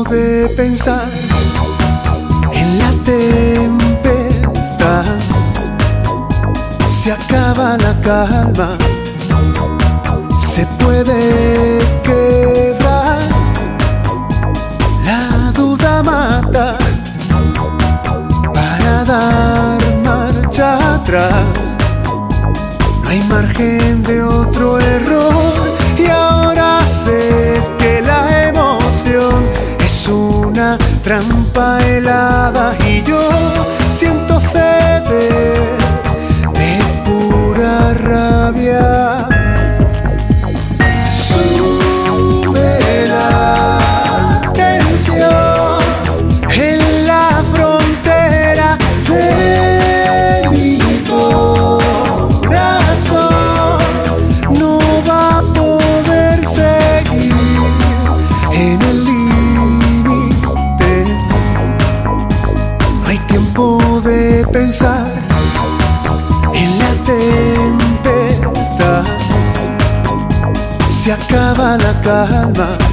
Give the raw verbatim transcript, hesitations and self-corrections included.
de pensar en la tempestad. Se acaba la calma, se puede quedar. La duda mata para dar marcha atrás. No hay margen de otro error y ahora sé que la emoción es una trampa helada y yo siento ceder de pura rabia. Sube la tensión en la frontera de mi corazón. No va a poder seguir en el límite. No hay tiempo de pensar en la tempestad. Se acaba la calma,